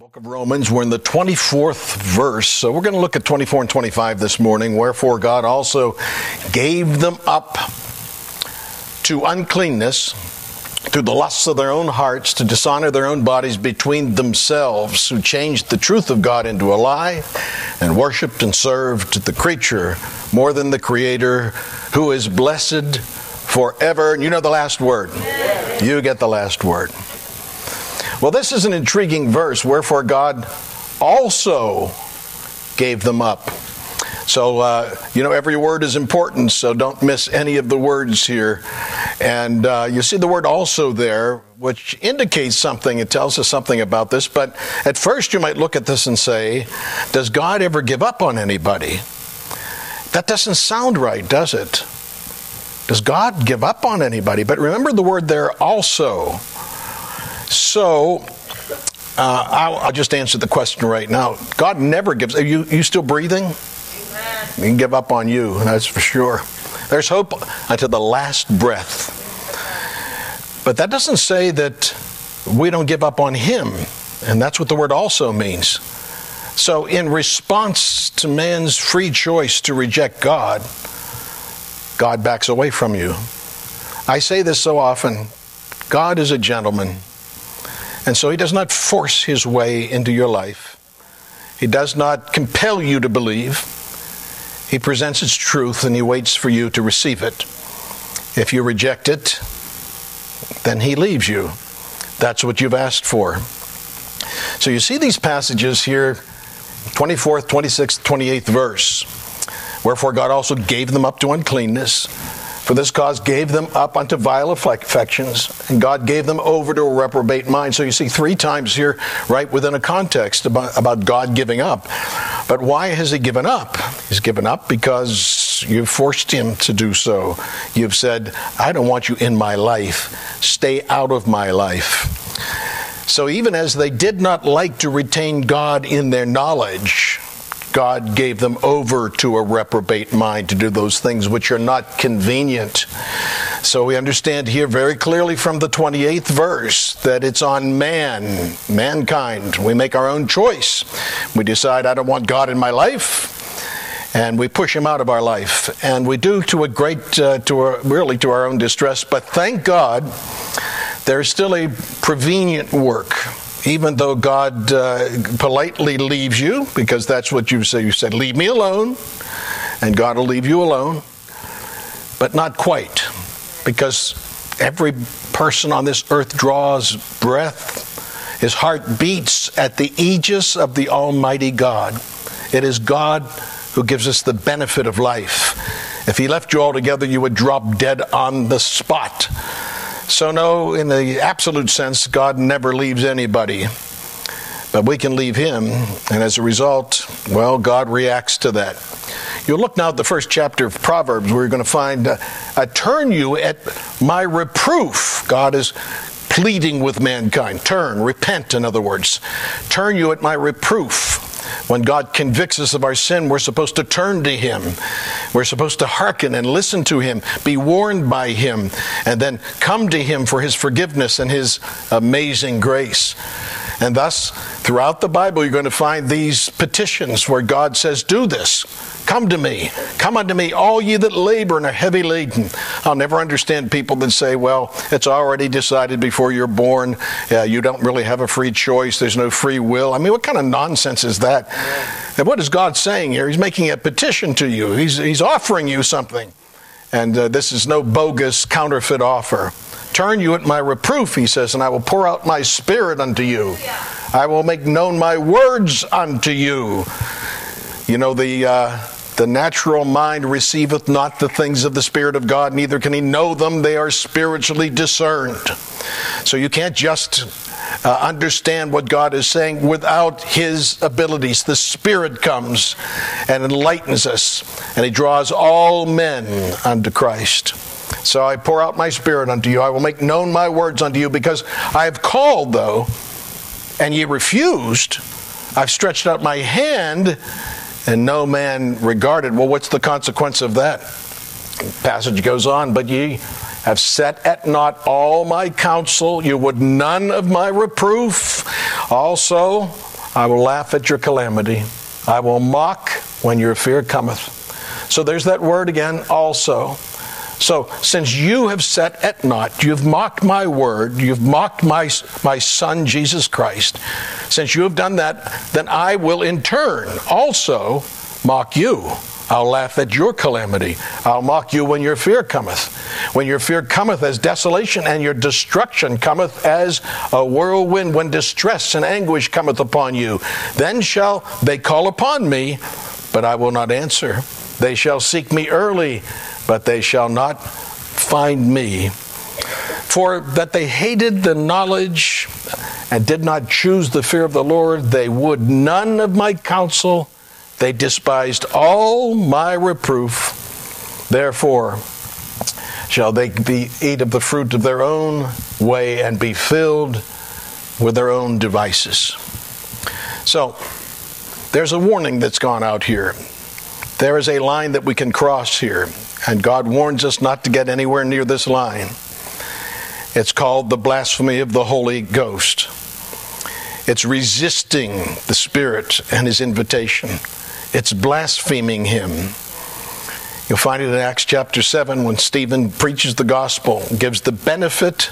Book of Romans, we're in the 24th verse, so we're going to look at 24 and 25 this morning. Wherefore God also gave them up to uncleanness through the lusts of their own hearts, to dishonor their own bodies between themselves, who changed the truth of God into a lie, and worshipped and served the creature more than the Creator, who is blessed forever. And you know the last word. You get the last word. Well, this is an intriguing verse. Wherefore God also gave them up. So, every word is important, so don't miss any of the words here. And you see the word also there, which indicates something. It tells us something about this. But at first you might look at this and say, does God ever give up on anybody? That doesn't sound right, does it? Does God give up on anybody? But remember the word there, also. So, I'll just answer the question right now. God never gives. Are you still breathing? Amen. He can give up on you, that's for sure. There's hope until the last breath. But that doesn't say that we don't give up on Him. And that's what the word also means. So, in response to man's free choice to reject God, God backs away from you. I say this so often. God is a gentleman. And so He does not force His way into your life. He does not compel you to believe. He presents His truth and He waits for you to receive it. If you reject it, then He leaves you. That's what you've asked for. So you see these passages here, 24th, 26th, 28th verse. Wherefore God also gave them up to uncleanness. For this cause gave them up unto vile affections, and God gave them over to a reprobate mind. So you see 3 times here, right within a context about God giving up. But why has He given up? He's given up because you've forced Him to do so. You've said, I don't want you in my life. Stay out of my life. So even as they did not like to retain God in their knowledge, God gave them over to a reprobate mind to do those things which are not convenient. So we understand here very clearly from the 28th verse that it's on mankind. We make our own choice. We decide, I don't want God in my life, and we push Him out of our life. And we do to our own distress. But thank God, there's still a prevenient work. Even though God politely leaves you, because that's what you say. You said, leave me alone, and God will leave you alone. But not quite, because every person on this earth draws breath. His heart beats at the aegis of the Almighty God. It is God who gives us the benefit of life. If He left you altogether, you would drop dead on the spot. So no, in the absolute sense, God never leaves anybody. But we can leave Him, and as a result, well, God reacts to that. You'll look now at the first chapter of Proverbs, where you're going to find, turn you at my reproof. God is pleading with mankind. Turn, repent, in other words. Turn you at my reproof. When God convicts us of our sin, we're supposed to turn to Him. We're supposed to hearken and listen to Him, be warned by Him, and then come to Him for His forgiveness and His amazing grace. And thus, throughout the Bible, you're going to find these petitions where God says, do this. Come to me. Come unto me, all ye that labor and are heavy laden. I'll never understand people that say, well, it's already decided before you're born. You don't really have a free choice. There's no free will. I mean, what kind of nonsense is that? And what is God saying here? He's making a petition to you. He's offering you something. And this is no bogus counterfeit offer. Turn you at my reproof, He says, and I will pour out my Spirit unto you. I will make known my words unto you. You know, the natural mind receiveth not the things of the Spirit of God, neither can he know them. They are spiritually discerned. So you can't just understand what God is saying without His abilities. The Spirit comes and enlightens us, and He draws all men unto Christ. So I pour out my Spirit unto you. I will make known my words unto you, because I have called, though, and ye refused. I've stretched out my hand, and no man regarded. Well, what's the consequence of that? The passage goes on, but ye have set at naught all my counsel. You would none of my reproof. Also, I will laugh at your calamity. I will mock when your fear cometh. So there's that word again, also. So since you have set at naught, you've mocked my word, you've mocked my Son, Jesus Christ, since you have done that, then I will in turn also mock you. I'll laugh at your calamity. I'll mock you when your fear cometh. When your fear cometh as desolation, and your destruction cometh as a whirlwind, when distress and anguish cometh upon you. Then shall they call upon me, but I will not answer. They shall seek me early, but they shall not find me. For that they hated the knowledge and did not choose the fear of the Lord, they would none of my counsel. They despised all my reproof. Therefore shall they eat of the fruit of their own way and be filled with their own devices. So there's a warning that's gone out here. There is a line that we can cross here, and God warns us not to get anywhere near this line. It's called the blasphemy of the Holy Ghost. It's resisting the Spirit and His invitation. It's blaspheming Him. You'll find it in Acts chapter 7 when Stephen preaches the gospel, gives the benefit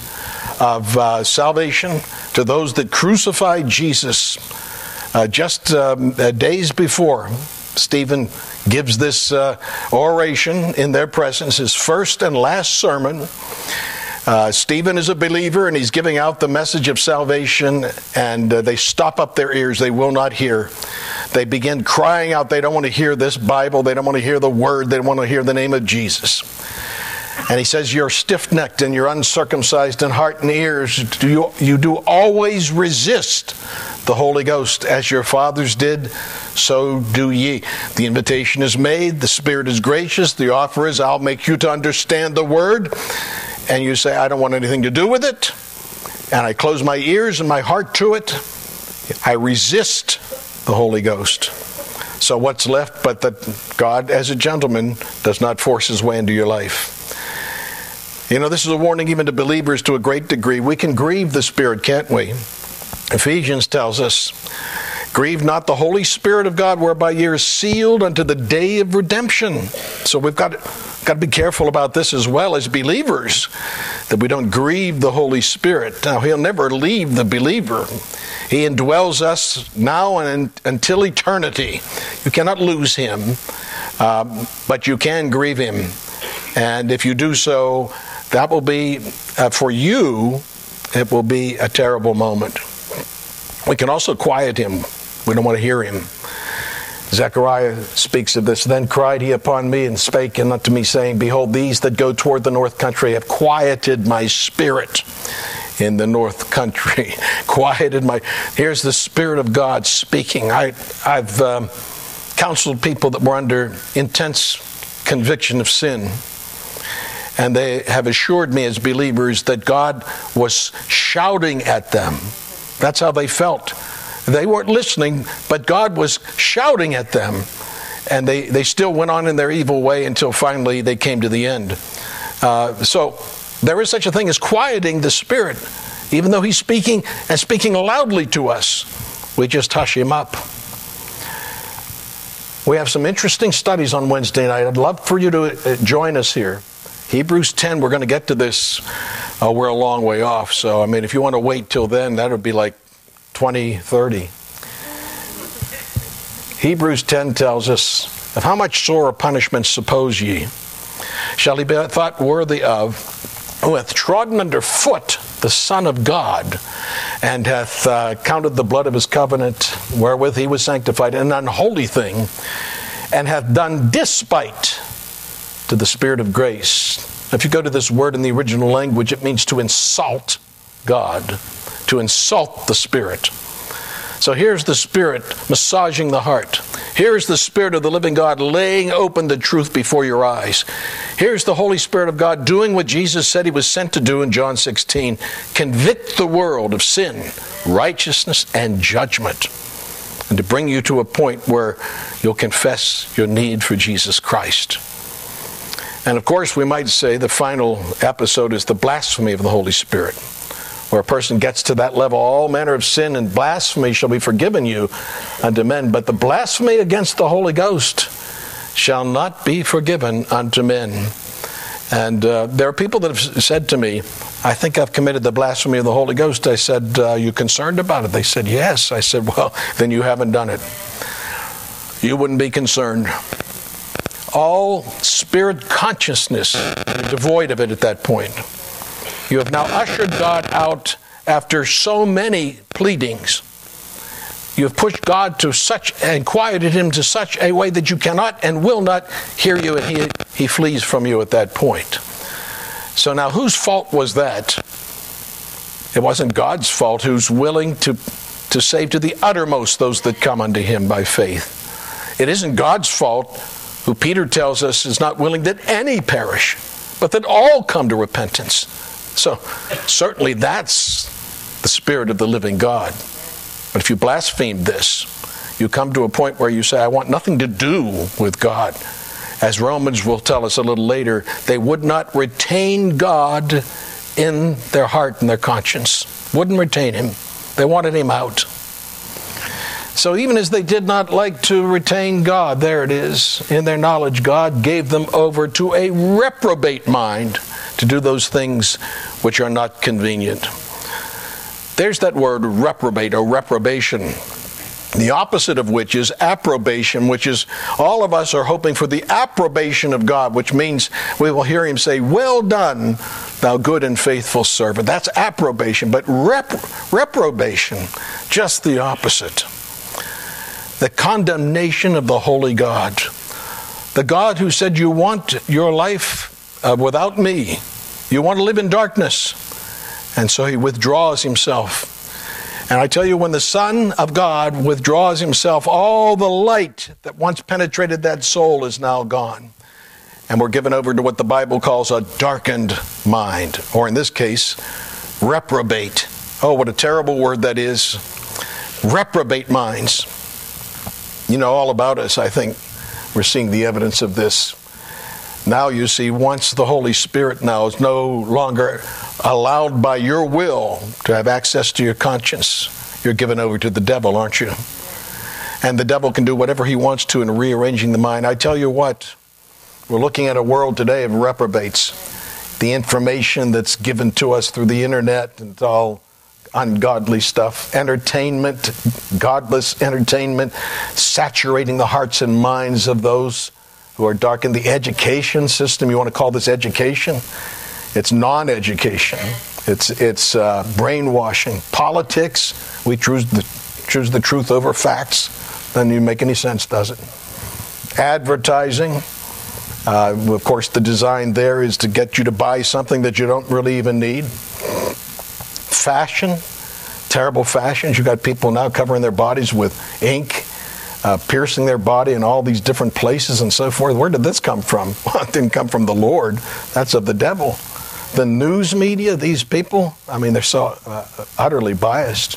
of salvation to those that crucified Jesus. Just days before, Stephen gives this oration in their presence, his first and last sermon. Stephen is a believer, and he's giving out the message of salvation, and they stop up their ears. They will not hear. They begin crying out. They don't want to hear this Bible. They don't want to hear the word. They don't want to hear the name of Jesus. And he says, you're stiff-necked and you're uncircumcised in heart and ears. You do always resist the Holy Ghost, as your fathers did, so do ye. The invitation is made. The Spirit is gracious. The offer is, I'll make you to understand the word. And you say, I don't want anything to do with it. And I close my ears and my heart to it. I resist the Holy Ghost. So what's left but that God, as a gentleman, does not force His way into your life? You know, this is a warning even to believers to a great degree. We can grieve the Spirit, can't we? Ephesians tells us, grieve not the Holy Spirit of God, whereby ye are sealed unto the day of redemption. So we've got to be careful about this as well as believers, that we don't grieve the Holy Spirit. Now, He'll never leave the believer. He indwells us now and until eternity. You cannot lose Him, but you can grieve Him. And if you do so, that will be, for you, it will be a terrible moment. We can also quiet Him. We don't want to hear Him. Zechariah speaks of this. Then cried he upon me and spake unto me, saying, behold, these that go toward the north country have quieted my spirit in the north country. Quieted my... Here's the Spirit of God speaking. I've counseled people that were under intense conviction of sin. And they have assured me as believers that God was shouting at them. That's how they felt. They weren't listening, but God was shouting at them. And they still went on in their evil way until finally they came to the end. So there is such a thing as quieting the Spirit. Even though He's speaking and speaking loudly to us, we just hush Him up. We have some interesting studies on Wednesday night. I'd love for you to join us here. Hebrews 10, we're going to get to this. We're a long way off. So, I mean, if you want to wait till then, that would be like 2030. Hebrews 10 tells us, of how much sorer punishment suppose ye shall he be thought worthy of, who hath trodden under foot the Son of God, and hath counted the blood of His covenant, wherewith He was sanctified, an unholy thing, and hath done despite to the Spirit of grace. If you go to this word in the original language, it means to insult God, to insult the Spirit. So here's the Spirit massaging the heart. Here's the Spirit of the living God laying open the truth before your eyes. Here's the Holy Spirit of God doing what Jesus said He was sent to do in John 16. Convict the world of sin, righteousness, and judgment. And to bring you to a point where you'll confess your need for Jesus Christ. And of course, we might say the final episode is the blasphemy of the Holy Spirit. where a person gets to that level, all manner of sin and blasphemy shall be forgiven you unto men, but the blasphemy against the Holy Ghost shall not be forgiven unto men. And there are people that have said to me, I think I've committed the blasphemy of the Holy Ghost. I said, are you concerned about it? They said, yes. I said, well, then you haven't done it. You wouldn't be concerned. All spirit consciousness, you're devoid of it at that point. You have now ushered God out after so many pleadings. You have pushed God to such and quieted him to such a way that you cannot and will not hear you, and he flees from you at that point. So now whose fault was that? It wasn't God's fault, who's willing to save to the uttermost those that come unto him by faith. It isn't God's fault, who Peter tells us is not willing that any perish, but that all come to repentance. So certainly that's the Spirit of the living God. But if you blaspheme this, you come to a point where you say, I want nothing to do with God. As Romans will tell us a little later, they would not retain God in their heart and their conscience. Wouldn't retain him. They wanted him out. So even as they did not like to retain God, there it is, in their knowledge, God gave them over to a reprobate mind to do those things which are not convenient. There's that word reprobate or reprobation, the opposite of which is approbation, which is all of us are hoping for the approbation of God, which means we will hear him say, well done, thou good and faithful servant. That's approbation, but reprobation, just the opposite. The condemnation of the holy God. The God who said, you want your life without me. You want to live in darkness. And so he withdraws himself. And I tell you, when the Son of God withdraws himself, all the light that once penetrated that soul is now gone. And we're given over to what the Bible calls a darkened mind. Or in this case, reprobate. Oh, what a terrible word that is. Reprobate minds. You know all about us, I think. We're seeing the evidence of this. Now you see, once the Holy Spirit now is no longer allowed by your will to have access to your conscience, you're given over to the devil, aren't you? And the devil can do whatever he wants to in rearranging the mind. I tell you what, we're looking at a world today of reprobates. The information that's given to us through the internet and all ungodly stuff, entertainment, godless entertainment, saturating the hearts and minds of those who are darkened. The education system, you want to call this education? It's non-education. It's brainwashing. Politics, we choose the truth over facts. Doesn't even make any sense, does it? Advertising, of course, the design there is to get you to buy something that you don't really even need. Fashion, terrible fashions. You got people now covering their bodies with ink, piercing their body in all these different places and so forth. Where did this come from? Well, it didn't come from the Lord. That's of the devil. The news media, these people, I mean, they're so utterly biased.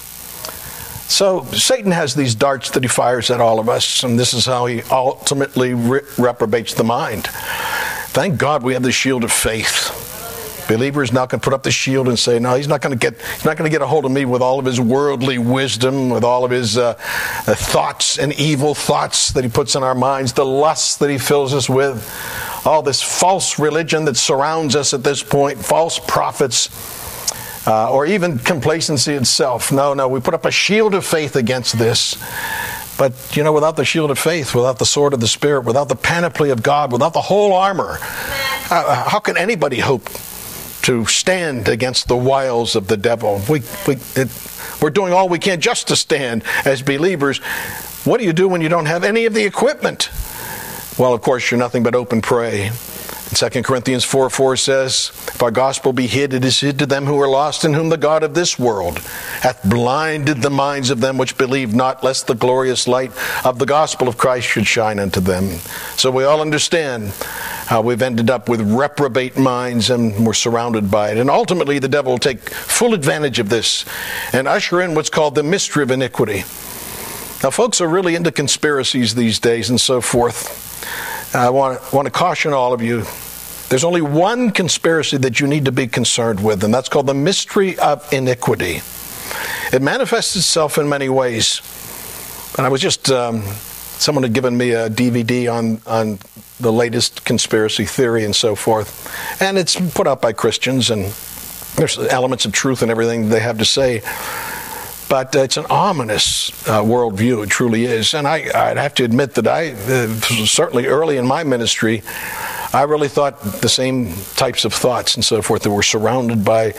So Satan has these darts that he fires at all of us, and this is how he ultimately reprobates the mind. Thank God we have the shield of faith. Believers now can put up the shield and say, no, he's not going to get a hold of me with all of his worldly wisdom, with all of his thoughts and evil thoughts that he puts in our minds, the lusts that he fills us with, all this false religion that surrounds us at this point, false prophets, or even complacency itself. No, we put up a shield of faith against this. But, without the shield of faith, without the sword of the Spirit, without the panoply of God, without the whole armor, how can anybody hope to stand against the wiles of the devil? We're doing all we can just to stand as believers. What do you do when you don't have any of the equipment? Well, of course, you're nothing but open prey. 2 Corinthians 4:4 says, if our gospel be hid, it is hid to them who are lost, in whom the God of this world hath blinded the minds of them which believe not, lest the glorious light of the gospel of Christ should shine unto them. So we all understand how we've ended up with reprobate minds, and we're surrounded by it. And ultimately, the devil will take full advantage of this and usher in what's called the mystery of iniquity. Now, folks are really into conspiracies these days and so forth. I want to caution all of you. There's only one conspiracy that you need to be concerned with, and that's called the mystery of iniquity. It manifests itself in many ways. And I was just, someone had given me a DVD on the latest conspiracy theory and so forth. And it's put out by Christians, and there's elements of truth in everything they have to say. But it's an ominous worldview, it truly is. And I'd have to admit that I, certainly early in my ministry, I really thought the same types of thoughts and so forth, that we're surrounded by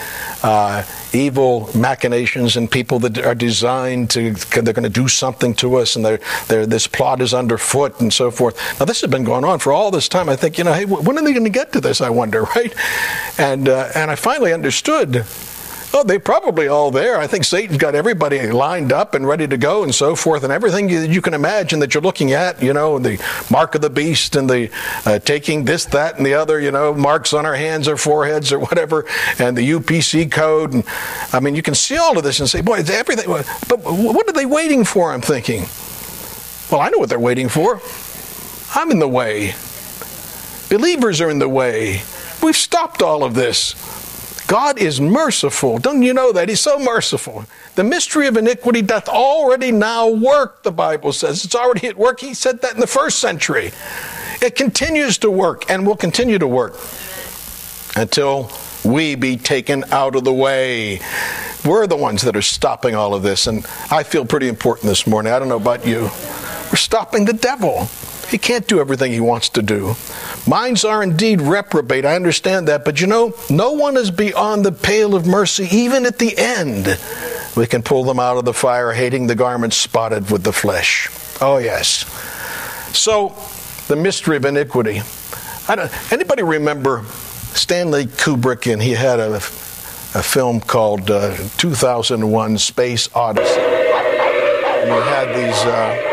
evil machinations and people that are designed to, they're going to do something to us, and this plot is underfoot and so forth. Now, this has been going on for all this time. I think, hey, when are they going to get to this, I wonder, right? And I finally understood. Oh, they're probably all there. I think Satan's got everybody lined up and ready to go and so forth, and everything you can imagine that you're looking at, the mark of the beast and the taking this, that, and the other, marks on our hands or foreheads or whatever, and the UPC code. And I mean, you can see all of this and say, boy, it's everything. But what are they waiting for, I'm thinking? Well, I know what they're waiting for. I'm in the way. Believers are in the way. We've stopped all of this. God is merciful. Don't you know that? He's so merciful. The mystery of iniquity doth already now work, the Bible says. It's already at work. He said that in the first century. It continues to work and will continue to work until we be taken out of the way. We're the ones that are stopping all of this, and I feel pretty important this morning. I don't know about you. We're stopping the devil. He can't do everything he wants to do. Minds are indeed reprobate. I understand that. But no one is beyond the pale of mercy. Even at the end, we can pull them out of the fire, hating the garments spotted with the flesh. Oh, yes. So, the mystery of iniquity. Anybody remember Stanley Kubrick? And he had a film called 2001 Space Odyssey. And you had these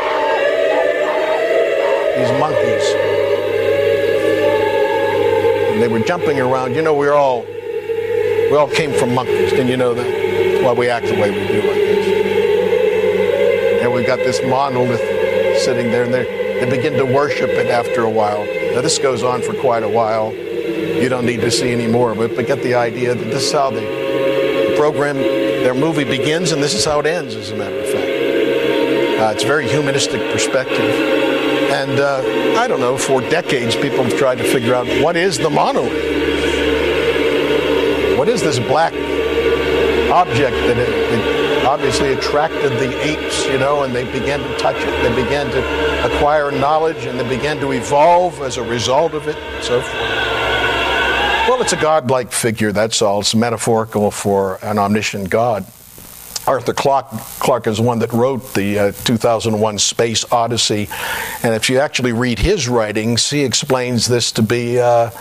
monkeys. And they were jumping around. We all came from monkeys. Didn't you know that? That's why we act the way we do, I guess. And we got this monolith sitting there, and they begin to worship it after a while. Now, this goes on for quite a while. You don't need to see any more of it, but get the idea that this is how the program, their movie begins, and this is how it ends, as a matter of fact. It's a very humanistic perspective. And I don't know, for decades people have tried to figure out, what is the monolith? What is this black object that it obviously attracted the apes, and they began to touch it. They began to acquire knowledge, and they began to evolve as a result of it, and so forth. Well, it's a godlike figure, that's all. It's metaphorical for an omniscient God. Arthur Clarke is one that wrote the 2001 Space Odyssey. And if you actually read his writings, he explains this to be a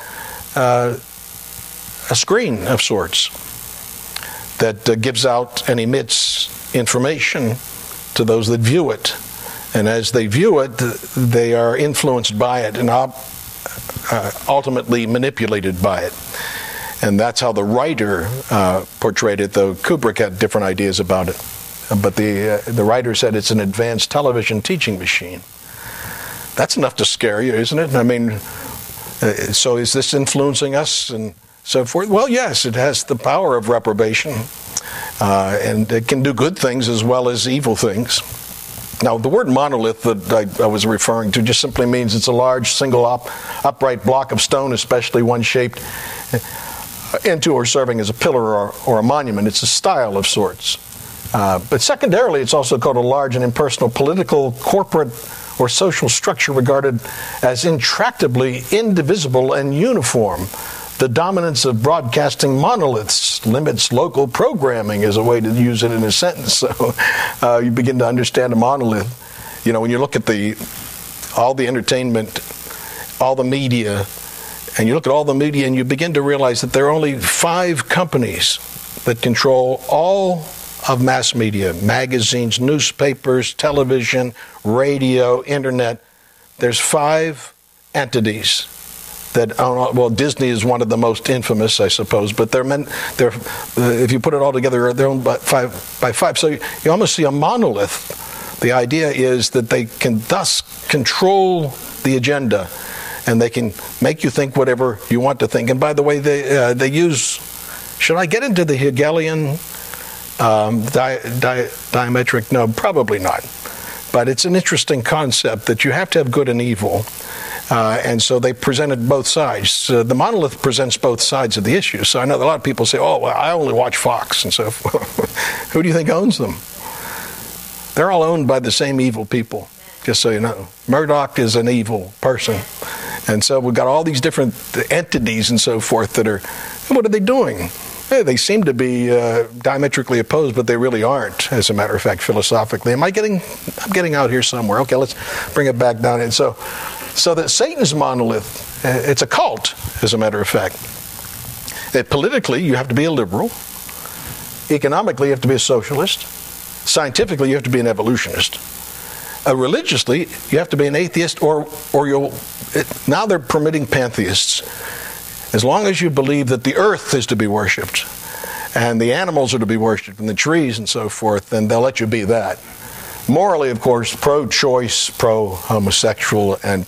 screen of sorts that gives out and emits information to those that view it. And as they view it, they are influenced by it and ultimately manipulated by it. And that's how the writer portrayed it, though Kubrick had different ideas about it. But the writer said it's an advanced television teaching machine. That's enough to scare you, isn't it? I mean, so is this influencing us and so forth? Well, yes, it has the power of reprobation. And it can do good things as well as evil things. Now, the word monolith that I was referring to just simply means it's a large, single upright block of stone, especially one shaped into or serving as a pillar or a monument. It's a style of sorts. But secondarily, it's also called a large and impersonal political, corporate, or social structure regarded as intractably indivisible and uniform. The dominance of broadcasting monoliths limits local programming, is a way to use it in a sentence. So you begin to understand a monolith. When you look at all the entertainment, all the media, and you look at all the media and you begin to realize that there are only 5 companies that control all of mass media: magazines, newspapers, television, radio, internet. There's 5 entities that own. Well, Disney is one of the most infamous, I suppose, but if you put it all together, they're owned by five. So you almost see a monolith. The idea is that they can thus control the agenda. and they can make you think whatever you want to think. And by the way, they use, should I get into the Hegelian diametric? No, probably not. But it's an interesting concept that you have to have good and evil. And so they presented both sides. The monolith presents both sides of the issue. So I know that a lot of people say, oh, well, I only watch Fox and so forth. Who do you think owns them? They're all owned by the same evil people, just so you know. Murdoch is an evil person. And so we've got all these different entities and so forth that are, what are they doing? They seem to be diametrically opposed, but they really aren't, as a matter of fact, philosophically. I'm getting out here somewhere. Okay, let's bring it back down. And so that Satan's monolith, it's a cult, as a matter of fact. Politically, you have to be a liberal. Economically, you have to be a socialist. Scientifically, you have to be an evolutionist. Religiously, you have to be an atheist, or you'll... Now they're permitting pantheists. As long as you believe that the earth is to be worshipped, and the animals are to be worshipped, and the trees and so forth, then they'll let you be that. Morally, of course, pro-choice, pro-homosexual, and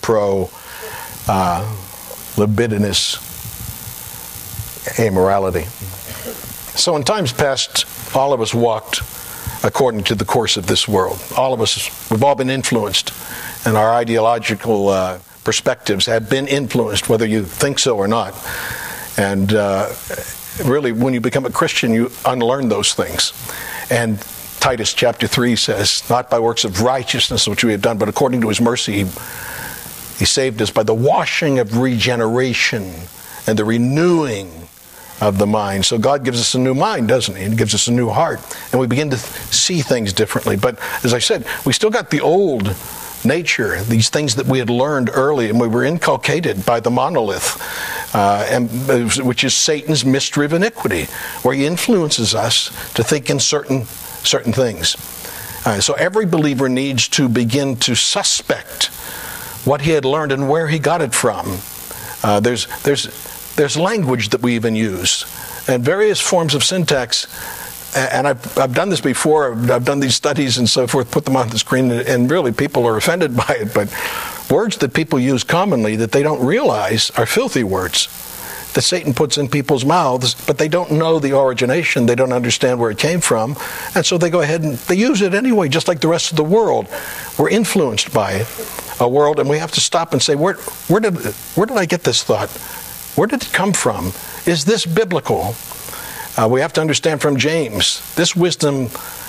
pro-libidinous amorality. So in times past, all of us walked according to the course of this world. All of us, we've all been influenced, and our ideological perspectives have been influenced, whether you think so or not. And really, when you become a Christian, you unlearn those things. And Titus chapter 3 says, not by works of righteousness which we have done, but according to his mercy, he saved us by the washing of regeneration and the renewing of the mind. So God gives us a new mind, doesn't he? He gives us a new heart. And we begin to see things differently. But as I said, we still got the old nature, these things that we had learned early and we were inculcated by the monolith, which is Satan's mystery of iniquity, where he influences us to think in certain things. So every believer needs to begin to suspect what he had learned and where he got it from. There's language that we even use, and various forms of syntax. And I've done this before. I've done these studies and so forth, put them on the screen, and really people are offended by it. But words that people use commonly that they don't realize are filthy words that Satan puts in people's mouths, but they don't know the origination. They don't understand where it came from. And so they go ahead and they use it anyway, just like the rest of the world. We're influenced by a world, and we have to stop and say, where did I get this thought? Where did it come from? Is this biblical? We have to understand from James, this wisdom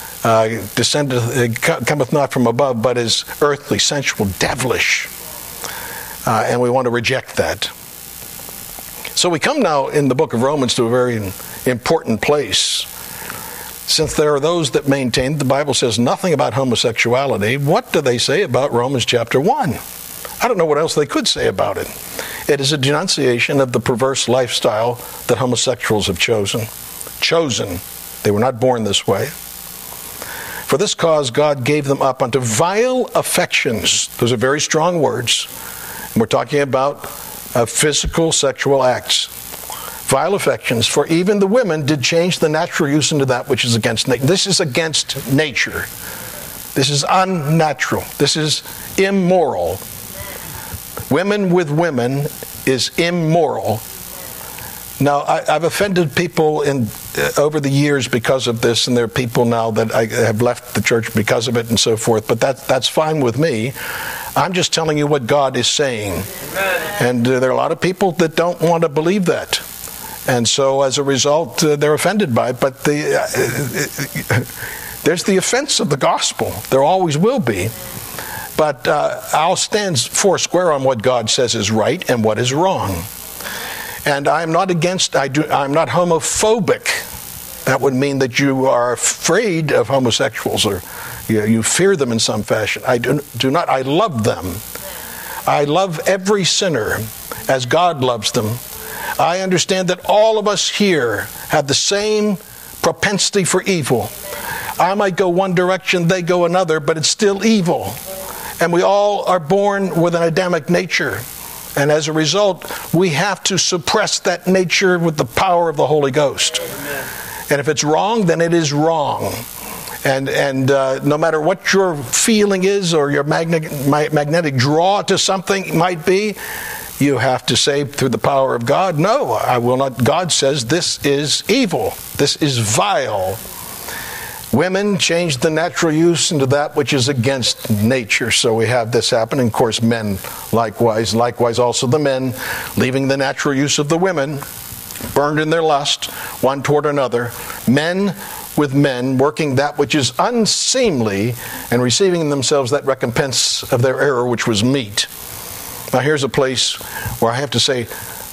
cometh not from above, but is earthly, sensual, devilish. And we want to reject that. So we come now in the book of Romans to a very important place. Since there are those that maintain the Bible says nothing about homosexuality, what do they say about Romans chapter 1? I don't know what else they could say about it. It is a denunciation of the perverse lifestyle that homosexuals have chosen. They were not born this way. For this cause God gave them up unto vile affections. Those are very strong words. And we're talking about physical sexual acts. Vile affections, for even the women did change the natural use into that which is against nature. This is against nature. This is unnatural. This is immoral. Women with women is immoral. Now, I've offended people over the years because of this, and there are people now that I have left the church because of it and so forth, but that's fine with me. I'm just telling you what God is saying. Amen. And there are a lot of people that don't want to believe that. And so as a result, they're offended by it. But there's the offense of the gospel. There always will be. But I'll stand four square on what God says is right and what is wrong. And I'm not I'm not homophobic. That would mean that you are afraid of homosexuals or you fear them in some fashion. I do not. I love them. I love every sinner as God loves them. I understand that all of us here have the same propensity for evil. I might go one direction, they go another, but it's still evil. And we all are born with an Adamic nature. And as a result, we have to suppress that nature with the power of the Holy Ghost. Amen. And if it's wrong, then it is wrong. And no matter what your feeling is or your magnetic draw to something might be, you have to say through the power of God, no, I will not. God says this is evil. This is vile. Women change the natural use into that which is against nature. So we have this happen. And of course, men likewise. Likewise also the men, leaving the natural use of the women, burned in their lust, one toward another. Men with men, working that which is unseemly, and receiving in themselves that recompense of their error, which was meat. Now here's a place where I have to say,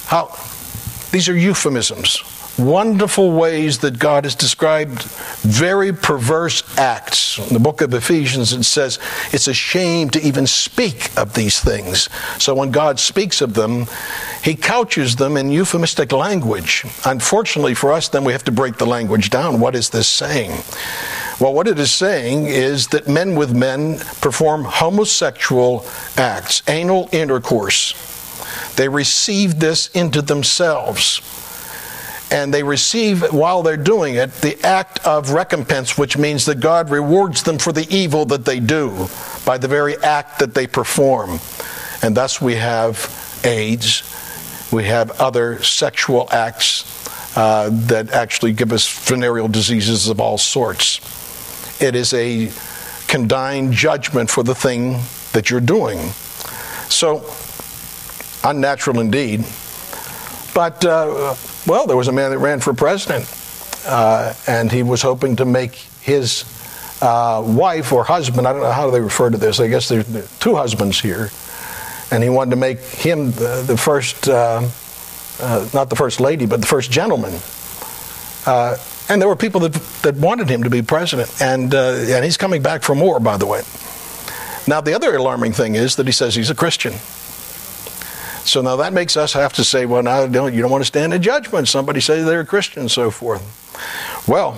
these are euphemisms. Wonderful ways that God has described very perverse acts. In the book of Ephesians, it says it's a shame to even speak of these things. So when God speaks of them, he couches them in euphemistic language. Unfortunately for us, then we have to break the language down. What is this saying? Well, what it is saying is that men with men perform homosexual acts, anal intercourse. They receive this into themselves. And they receive, while they're doing it, the act of recompense, which means that God rewards them for the evil that they do by the very act that they perform. And thus we have AIDS. We have other sexual acts that actually give us venereal diseases of all sorts. It is a condign judgment for the thing that you're doing. So, unnatural indeed. But, there was a man that ran for president, and he was hoping to make his wife or husband, I don't know how they refer to this, I guess there's two husbands here, and he wanted to make him the first, not the first lady, but the first gentleman. And there were people that wanted him to be president, and he's coming back for more, by the way. Now, the other alarming thing is that he says he's a Christian. So now that makes us have to say, well, now you don't want to stand in judgment. Somebody says they're a Christian and so forth. Well,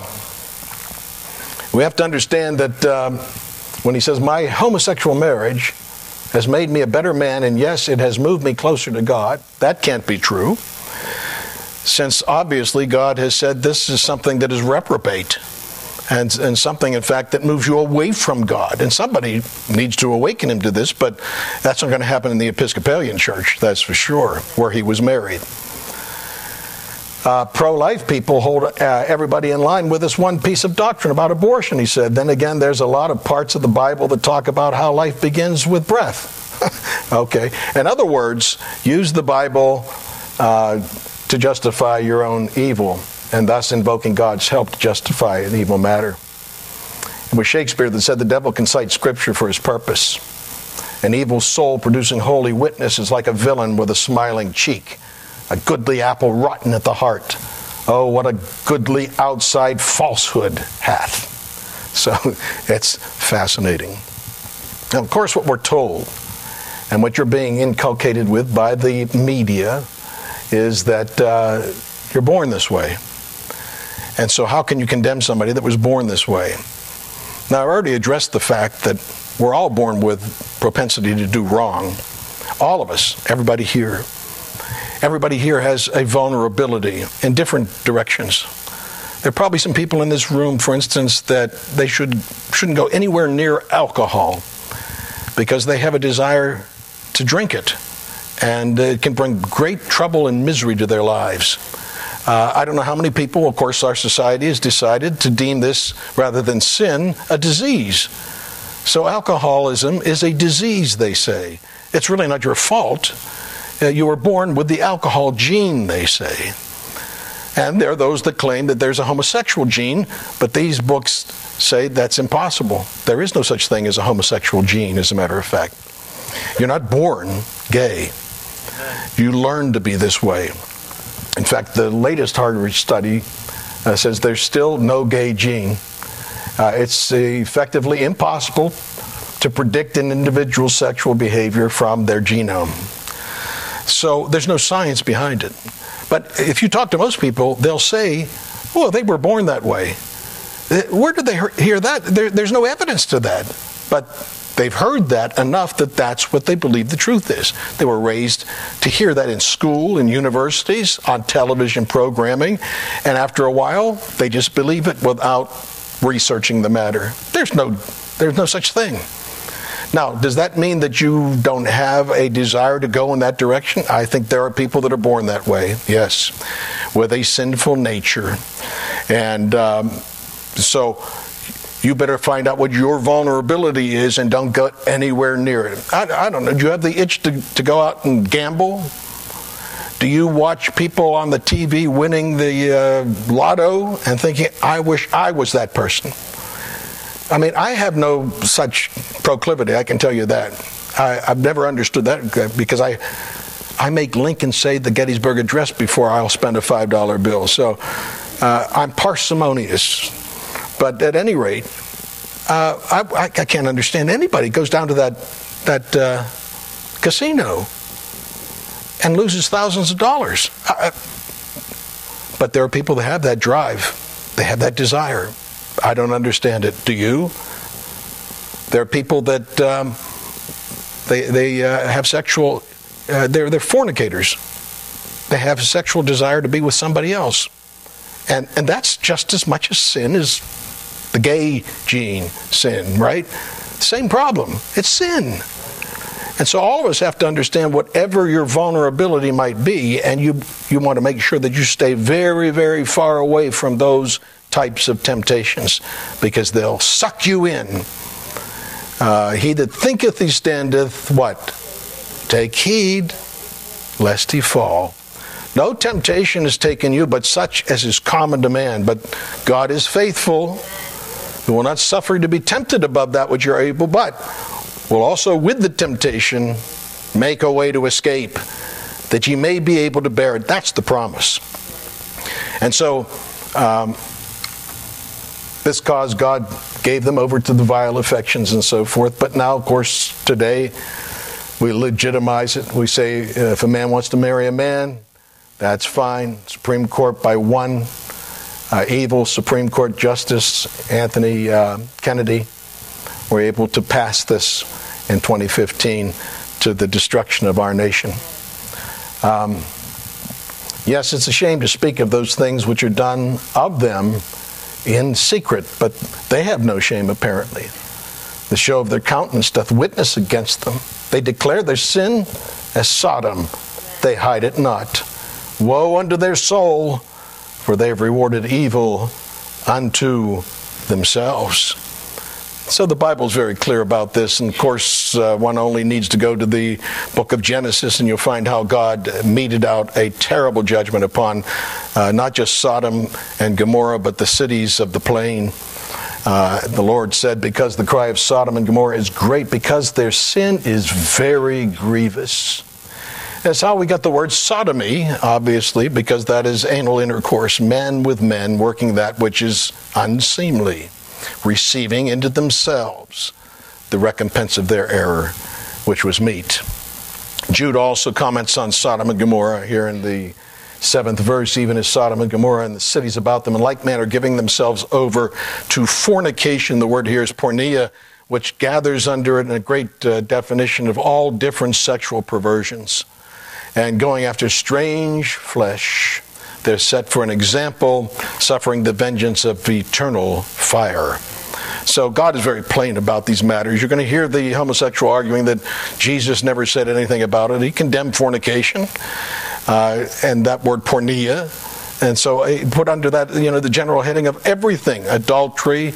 we have to understand that when he says, my homosexual marriage has made me a better man, and yes, it has moved me closer to God, that can't be true. Since obviously God has said this is something that is reprobate. And something, in fact, that moves you away from God. And somebody needs to awaken him to this, but that's not going to happen in the Episcopalian Church, that's for sure, where he was married. Pro-life people hold everybody in line with this one piece of doctrine about abortion, he said. Then again, there's a lot of parts of the Bible that talk about how life begins with breath. Okay. In other words, use the Bible to justify your own evil, and thus invoking God's help to justify an evil matter. It was Shakespeare that said the devil can cite Scripture for his purpose. An evil soul producing holy witness is like a villain with a smiling cheek, a goodly apple rotten at the heart. Oh, what a goodly outside falsehood hath. So it's fascinating. Now, of course, what we're told and what you're being inculcated with by the media is that you're born this way. And so how can you condemn somebody that was born this way? Now, I've already addressed the fact that we're all born with propensity to do wrong. All of us, everybody here. Everybody here has a vulnerability in different directions. There are probably some people in this room, for instance, that they shouldn't go anywhere near alcohol because they have a desire to drink it. And it can bring great trouble and misery to their lives. I don't know how many people, of course, our society has decided to deem this, rather than sin, a disease. So alcoholism is a disease, they say. It's really not your fault. You were born with the alcohol gene, they say. And there are those that claim that there's a homosexual gene, but these books say that's impossible. There is no such thing as a homosexual gene, as a matter of fact. You're not born gay. You learn to be this way. In fact, the latest Harvard study says there's still no gay gene. It's effectively impossible to predict an individual's sexual behavior from their genome. So there's no science behind it. But if you talk to most people, they'll say, well, they were born that way. Where did they hear that? There's no evidence to that. But they've heard that enough that that's what they believe the truth is. They were raised to hear that in school, in universities, on television programming, and after a while, they just believe it without researching the matter. There's no such thing. Now, does that mean that you don't have a desire to go in that direction? I think there are people that are born that way, yes, with a sinful nature. And so you better find out what your vulnerability is and don't go anywhere near it. I don't know. Do you have the itch to go out and gamble? Do you watch people on the TV winning the lotto and thinking, I wish I was that person? I mean, I have no such proclivity, I can tell you that. I've never understood that because I make Lincoln say the Gettysburg Address before I'll spend a $5 bill. So I'm parsimonious. But at any rate, I can't understand anybody goes down to that casino and loses thousands of dollars. But there are people that have that drive. They have that desire. I don't understand it. Do you? There are people that they have sexual. They're fornicators. They have a sexual desire to be with somebody else, and that's just as much a sin as the gay gene sin, right? Same problem. It's sin. And so all of us have to understand whatever your vulnerability might be, and you want to make sure that you stay very, very far away from those types of temptations, because they'll suck you in. He that thinketh he standeth, what? Take heed, lest he fall. No temptation has taken you, but such as is common to man. But God is faithful, who will not suffer you to be tempted above that which you're able, but will also with the temptation make a way to escape, that ye may be able to bear it. That's the promise. And so, this caused God gave them over to the vile affections and so forth. But now, of course, today, we legitimize it. We say if a man wants to marry a man, that's fine. Supreme Court by one evil Supreme Court Justice, Anthony Kennedy, were able to pass this in 2015 to the destruction of our nation. Yes, it's a shame to speak of those things which are done of them in secret, but they have no shame apparently. The show of their countenance doth witness against them. They declare their sin as Sodom. They hide it not. Woe unto their soul, for they have rewarded evil unto themselves. So the Bible's very clear about this, and of course one only needs to go to the book of Genesis and you'll find how God meted out a terrible judgment upon not just Sodom and Gomorrah, but the cities of the plain. The Lord said, because the cry of Sodom and Gomorrah is great, because their sin is very grievous. That's how we got the word sodomy, obviously, because that is anal intercourse, men with men working that which is unseemly, receiving into themselves the recompense of their error, which was meat. Jude also comments on Sodom and Gomorrah here in the 7th verse, even as Sodom and Gomorrah and the cities about them in like manner giving themselves over to fornication. The word here is porneia, which gathers under it a great definition of all different sexual perversions. And going after strange flesh, they're set for an example, suffering the vengeance of eternal fire. So God is very plain about these matters. You're going to hear the homosexual arguing that Jesus never said anything about it. He condemned fornication, and that word porneia. And so put under that, the general heading of everything, adultery,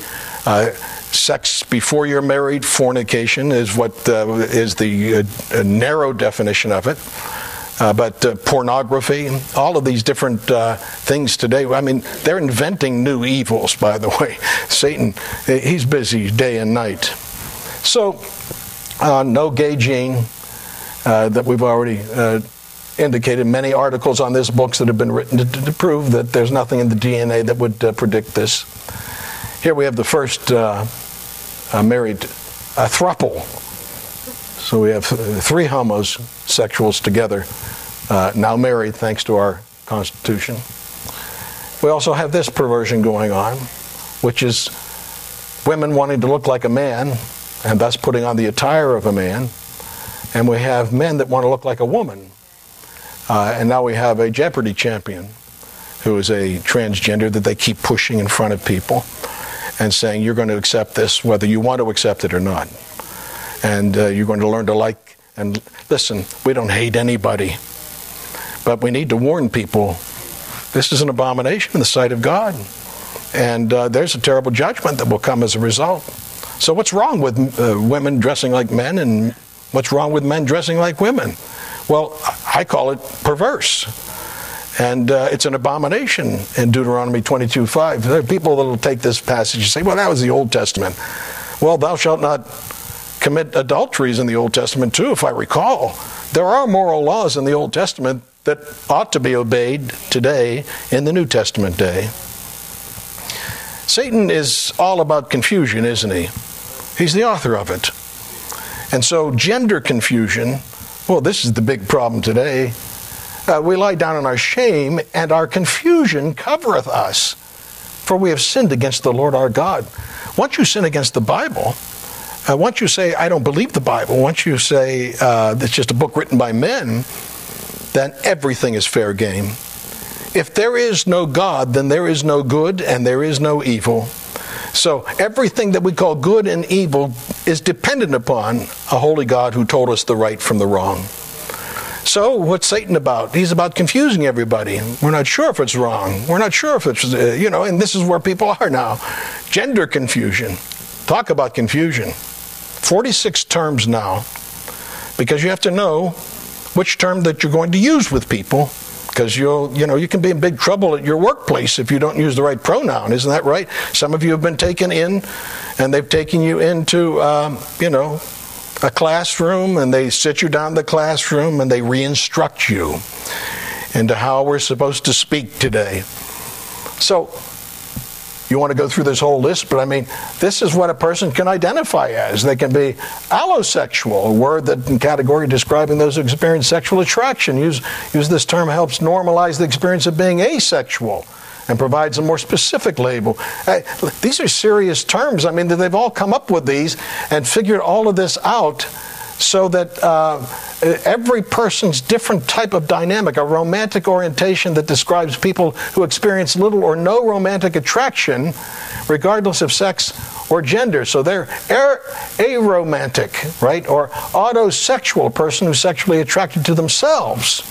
sex before you're married, fornication is what is the narrow definition of it. But pornography, all of these different things today, I mean, they're inventing new evils, by the way. Satan, he's busy day and night. So, no gay gene, that we've already indicated. Many articles on this, books that have been written to prove that there's nothing in the DNA that would predict this. Here we have the first married throuple. So we have 3 homosexuals together, now married thanks to our Constitution. We also have this perversion going on, which is women wanting to look like a man and thus putting on the attire of a man. And we have men that want to look like a woman. And now we have a Jeopardy champion who is a transgender that they keep pushing in front of people and saying, you're going to accept this whether you want to accept it or not. And you're going to learn to like, and listen, we don't hate anybody. But we need to warn people, this is an abomination in the sight of God. And there's a terrible judgment that will come as a result. So what's wrong with women dressing like men, and what's wrong with men dressing like women? Well, I call it perverse. And it's an abomination in Deuteronomy 22:5. There are people that will take this passage and say, well, that was the Old Testament. Well, thou shalt not commit adulteries in the Old Testament too, if I recall. There are moral laws in the Old Testament that ought to be obeyed today in the New Testament day. Satan is all about confusion, isn't he? He's the author of it. And so gender confusion, well, this is the big problem today. We lie down in our shame, and our confusion covereth us. For we have sinned against the Lord our God. Once you sin against the Bible, once you say, I don't believe the Bible, once you say it's just a book written by men, then everything is fair game. If there is no God, then there is no good and there is no evil. So everything that we call good and evil is dependent upon a holy God who told us the right from the wrong. So what's Satan about? He's about confusing everybody. We're not sure if it's wrong. We're not sure if it's, and this is where people are now. Gender confusion. Talk about confusion. 46 terms now, because you have to know which term that you're going to use with people, because you can be in big trouble at your workplace if you don't use the right pronoun. Isn't that right? Some of you have been taken in, and they've taken you into, a classroom, and they sit you down in the classroom, and they re-instruct you into how we're supposed to speak today. So, you want to go through this whole list, but this is what a person can identify as. They can be allosexual, a word that in category describing those who experience sexual attraction. Use this term helps normalize the experience of being asexual and provides a more specific label. These are serious terms. They've all come up with these and figured all of this out so that every person's different type of dynamic, a romantic orientation that describes people who experience little or no romantic attraction, regardless of sex or gender. So they're aromantic, right? Or autosexual, person who's sexually attracted to themselves.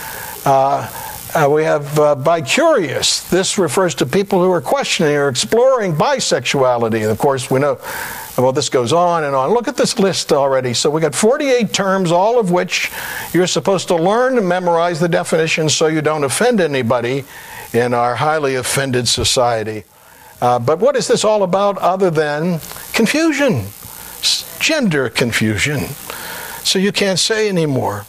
We have bicurious. This refers to people who are questioning or exploring bisexuality. And of course, we know, this goes on and on. Look at this list already. So we got 48 terms, all of which you're supposed to learn and memorize the definitions so you don't offend anybody in our highly offended society. But what is this all about other than confusion? Gender confusion. So you can't say anymore.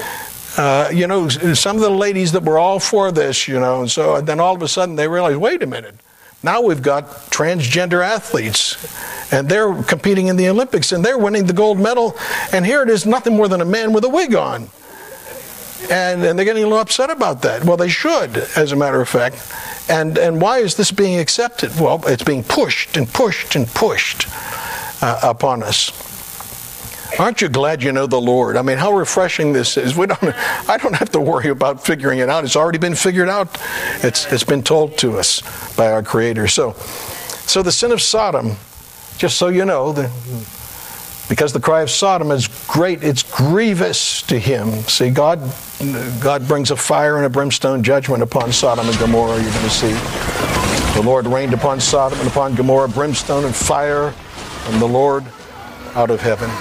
Some of the ladies that were all for this, and so then all of a sudden they realize, wait a minute, now we've got transgender athletes, and they're competing in the Olympics, and they're winning the gold medal, and here it is, nothing more than a man with a wig on. And they're getting a little upset about that. Well, they should, as a matter of fact. And why is this being accepted? Well, it's being pushed and pushed and pushed upon us. Aren't you glad you know the Lord? How refreshing this is. I don't have to worry about figuring it out. It's already been figured out. It's been told to us by our Creator. So the sin of Sodom, just so you know, because the cry of Sodom is great, it's grievous to Him. See, God brings a fire and a brimstone judgment upon Sodom and Gomorrah. You're going to see the Lord rained upon Sodom and upon Gomorrah brimstone and fire from the Lord out of heaven.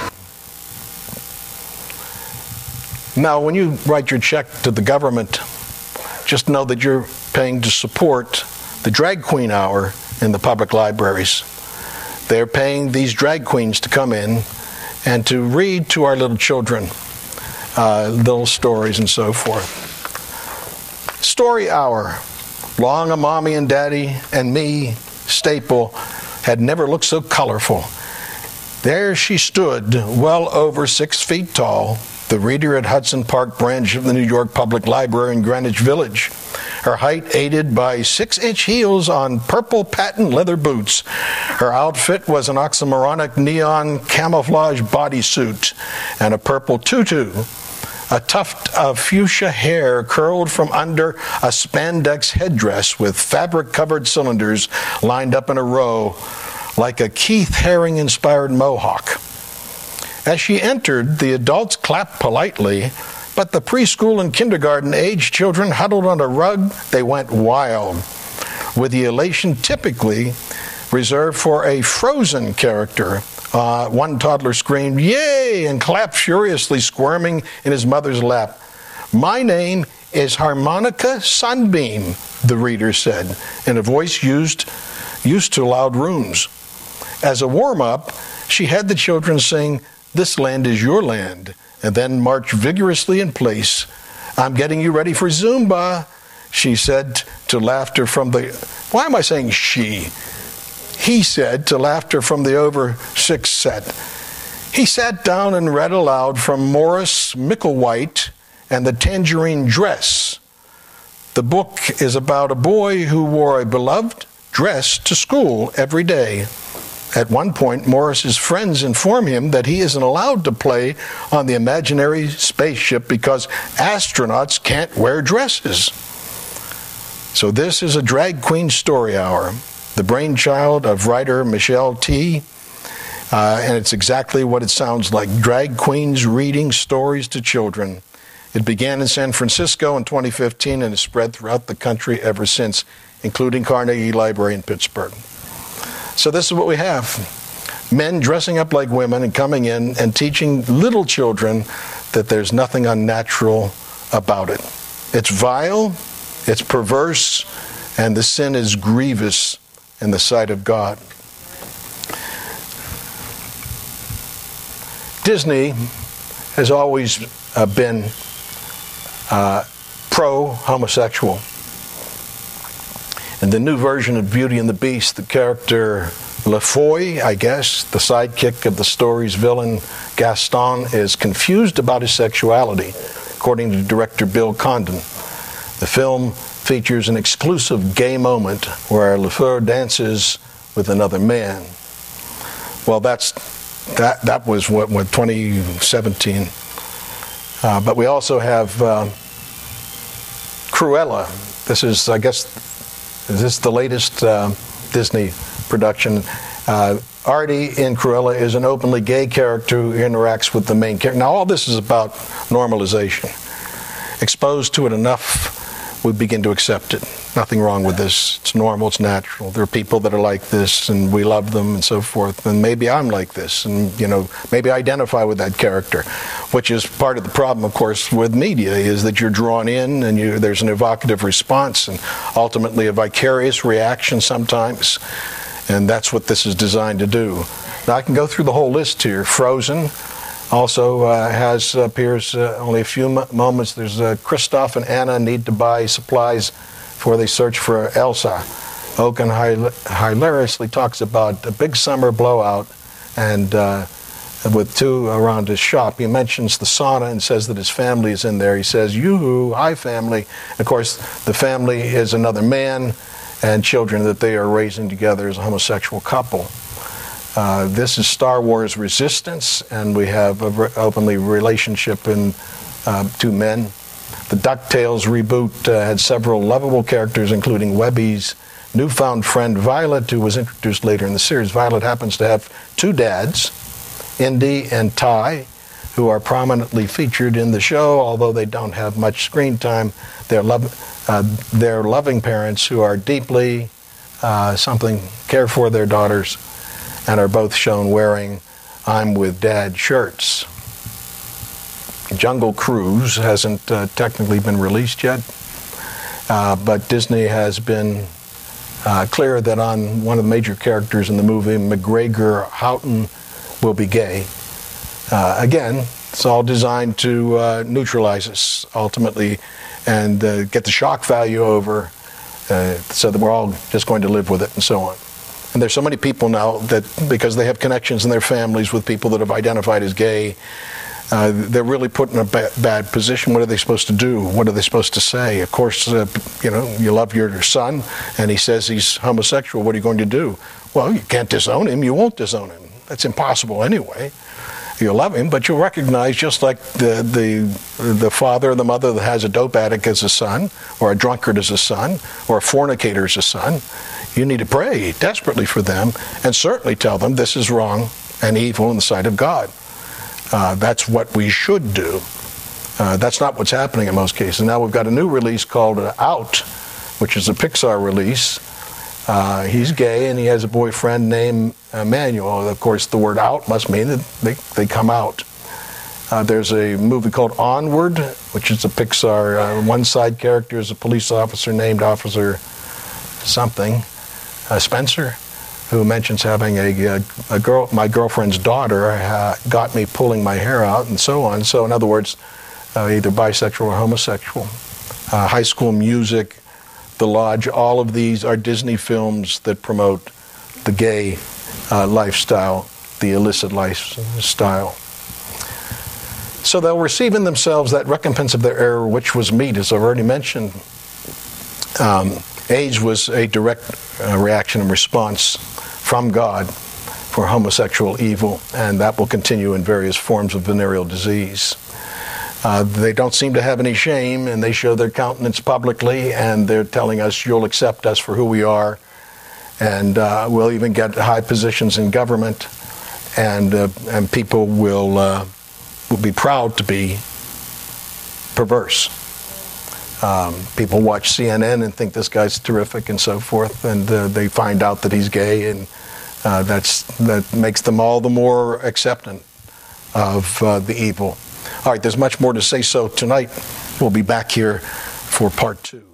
Now, when you write your check to the government, just know that you're paying to support the drag queen hour in the public libraries. They're paying these drag queens to come in and to read to our little children little stories and so forth. Story hour. Long a mommy and daddy and me staple had never looked so colorful. There she stood, well over 6 feet tall, the reader at Hudson Park branch of the New York Public Library in Greenwich Village. Her height aided by 6-inch heels on purple patent leather boots. Her outfit was an oxymoronic neon camouflage bodysuit and a purple tutu. A tuft of fuchsia hair curled from under a spandex headdress with fabric-covered cylinders lined up in a row like a Keith Haring-inspired mohawk. As she entered, the adults clapped politely, but the preschool and kindergarten-age children huddled on a rug. They went wild, with the elation typically reserved for a Frozen character. One toddler screamed, "Yay!" and clapped furiously, squirming in his mother's lap. "My name is Harmonica Sunbeam," the reader said, in a voice used to loud rooms. As a warm-up, she had the children sing, "This land is your land," and then march vigorously in place. "I'm getting you ready for Zumba," she said to laughter from the... Why am I saying she? He said to laughter from the over six set. He sat down and read aloud from Morris Micklewhite and the Tangerine Dress. The book is about a boy who wore a beloved dress to school every day. At one point, Morris's friends inform him that he isn't allowed to play on the imaginary spaceship because astronauts can't wear dresses. So this is a drag queen story hour, the brainchild of writer Michelle T. And it's exactly what it sounds like, drag queens reading stories to children. It began in San Francisco in 2015 and has spread throughout the country ever since, including Carnegie Library in Pittsburgh. So this is what we have. Men dressing up like women and coming in and teaching little children that there's nothing unnatural about it. It's vile, it's perverse, and the sin is grievous in the sight of God. Disney has always been pro-homosexual. In the new version of Beauty and the Beast, the character LaFoy, I guess, the sidekick of the story's villain Gaston, is confused about his sexuality, according to director Bill Condon. The film features an exclusive gay moment where LaFoy dances with another man. Well, that was what 2017. But we also have Cruella. This is, I guess, is this the latest Disney production? Artie in Cruella is an openly gay character who interacts with the main character. Now, all this is about normalization. Exposed to it enough, we begin to accept it. Nothing wrong with this. It's normal, it's natural. There are people that are like this, and we love them and so forth. And maybe I'm like this, and, maybe I identify with that character, which is part of the problem, of course, with media, is that you're drawn in, and there's an evocative response, and ultimately a vicarious reaction sometimes. And that's what this is designed to do. Now, I can go through the whole list here. Frozen also appears only a few moments. There's Kristoff and Anna need to buy supplies before they search for Elsa. Oaken hilariously talks about a big summer blowout and with two around his shop. He mentions the sauna and says that his family is in there. He says, "Yoo-hoo, hi family." Of course, the family is another man and children that they are raising together as a homosexual couple. This is Star Wars Resistance, and we have an openly relationship in two men. The DuckTales reboot had several lovable characters, including Webby's newfound friend Violet, who was introduced later in the series. Violet happens to have two dads, Indy and Ty, who are prominently featured in the show, although they don't have much screen time. They're loving parents who are deeply care for their daughters, and are both shown wearing "I'm with Dad" shirts. Jungle Cruise hasn't technically been released yet, but Disney has been clear that on one of the major characters in the movie, McGregor Houghton, will be gay. Again, it's all designed to neutralize us ultimately and get the shock value over so that we're all just going to live with it and so on. And there's so many people now that, because they have connections in their families with people that have identified as gay, they're really put in a bad position. What are they supposed to do? What are they supposed to say? Of course, you love your son, and he says he's homosexual. What are you going to do? Well, you can't disown him. You won't disown him. That's impossible anyway. You love him, but you'll recognize, just like the father or the mother that has a dope addict as a son, or a drunkard as a son, or a fornicator as a son, you need to pray desperately for them and certainly tell them this is wrong and evil in the sight of God. That's what we should do. That's not what's happening in most cases. Now we've got a new release called Out, which is a Pixar release. He's gay and he has a boyfriend named Emmanuel. Of course, the word out must mean that they come out. There's a movie called Onward, which is a Pixar. One side character is a police officer named Officer something, Spencer, who mentions having a girl. My girlfriend's daughter got me pulling my hair out, and so on. So, in other words, either bisexual or homosexual. High School Music, The Lodge, all of these are Disney films that promote the gay lifestyle, the illicit lifestyle. So they'll receive in themselves that recompense of their error, which was meat, as I've already mentioned. AIDS was a direct reaction and response from God for homosexual evil, and that will continue in various forms of venereal disease. They don't seem to have any shame, and they show their countenance publicly, and they're telling us, you'll accept us for who we are, and we'll even get high positions in government, and people will be proud to be perverse. People watch CNN and think this guy's terrific and so forth, and they find out that he's gay, and that makes them all the more acceptant of the evil. All right, there's much more to say, so tonight we'll be back here for part 2.